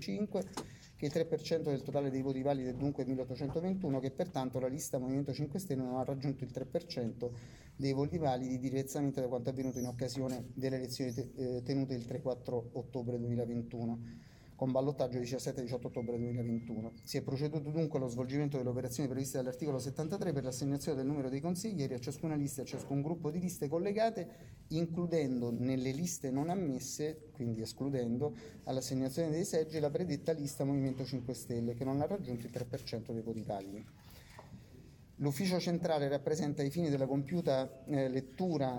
5, che il 3% del totale dei voti validi è dunque 1821, che pertanto la lista Movimento 5 Stelle non ha raggiunto il 3% dei voti validi diversamente da quanto avvenuto in occasione delle elezioni tenute il 3-4 ottobre 2021. Con ballottaggio 17-18 ottobre 2021. Si è proceduto dunque allo svolgimento delle operazioni previste dall'articolo 73 per l'assegnazione del numero dei consiglieri a ciascuna lista e a ciascun gruppo di liste collegate, includendo nelle liste non ammesse, quindi escludendo, all'assegnazione dei seggi la predetta lista Movimento 5 Stelle, che non ha raggiunto il 3% dei voti validi. L'ufficio centrale rappresenta ai fini della compiuta lettura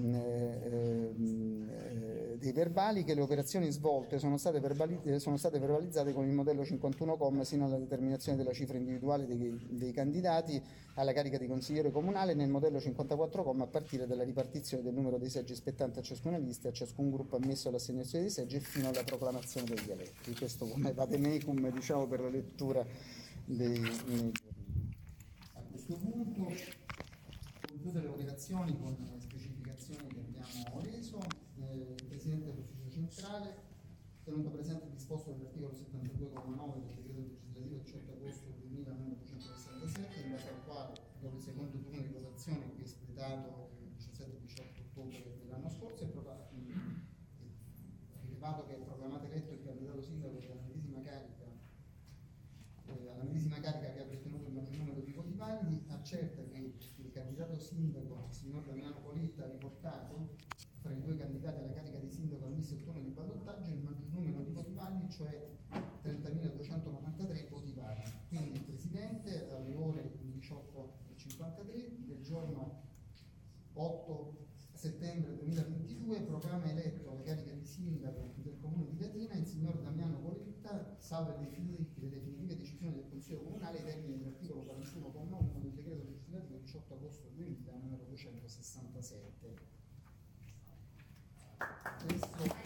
dei verbali che le operazioni svolte sono state verbalizzate con il modello 51 sino alla determinazione della cifra individuale dei candidati alla carica di consigliere comunale, nel modello 54 a partire dalla ripartizione del numero dei seggi spettanti a ciascuna lista e a ciascun gruppo ammesso all'assegnazione dei seggi fino alla proclamazione degli eletti. Questo come vademecum, diciamo, per la lettura dei A questo punto, concluse le operazioni con le specificazioni che abbiamo reso, il Presidente dell'Ufficio Centrale, tenuto presente il disposto dell'articolo 72,9 del decreto legislativo 18 agosto 2000 numero 267, in base al quale, dopo il secondo turno di votazione che è espletato il 17-18 ottobre dell'anno scorso, è rilevato che è proclamato eletto il candidato sindaco della medesima carica alla medesima carica che ha ottenuto il maggior numero di voti validi, accerta che il candidato sindaco, signor Damiano Coletta, ha riportato fra i due candidati alla carica di sindaco ammesso il turno di ballottaggio il maggior numero di voti validi, cioè 30.293 voti validi. Quindi il Presidente alle ore 18:53 del giorno 8 settembre 2022 proclama eletto alla carica di sindaco del comune di Latina il signor Damiano Coletta, salve le definitive decisioni del Consiglio Comunale ai termini dell'articolo 41,1 del decreto legislativo 18 agosto 2000 numero 267. Questo